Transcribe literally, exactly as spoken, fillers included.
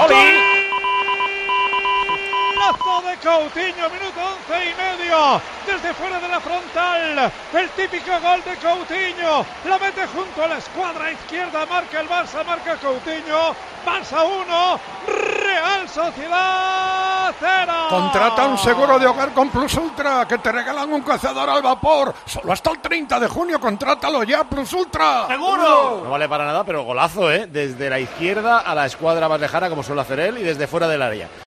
móvil. Golazo de Coutinho, minuto once y medio, desde fuera de la frontal, el típico gol de Coutinho, la mete junto a la escuadra izquierda, marca el Barça, marca Coutinho, Barça uno, Real Sociedad cero. Contrata un seguro de hogar con Plus Ultra, que te regalan un cazador al vapor, solo hasta el treinta de junio, contrátalo ya, Plus Ultra. ¡Seguro! No vale para nada, pero golazo, ¿eh? Desde la izquierda a la escuadra más lejana, como suele hacer él, y desde fuera del área.